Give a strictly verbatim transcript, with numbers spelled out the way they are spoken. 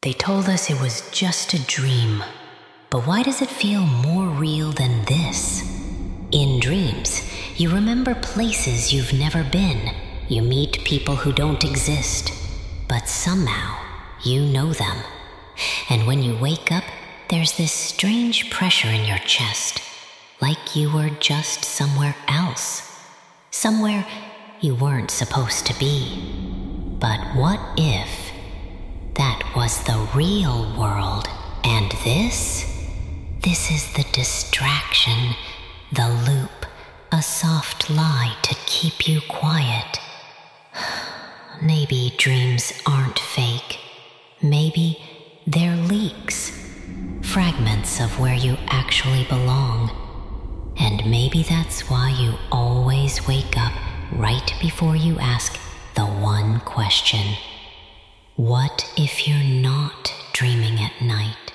They told us it was just a dream. But why does it feel more real than this? In dreams, you remember places you've never been. You meet people who don't exist. But somehow, you know them. And when you wake up, there's this strange pressure in your chest, like you were just somewhere else. Somewhere you weren't supposed to be. But what if that was the real world, and this? This is the distraction, the loop, a soft lie to keep you quiet. Maybe dreams aren't fake. Maybe they're leaks, fragments of where you actually belong. And maybe that's why you always wake up right before you ask the one question. What if you're not dreaming at night?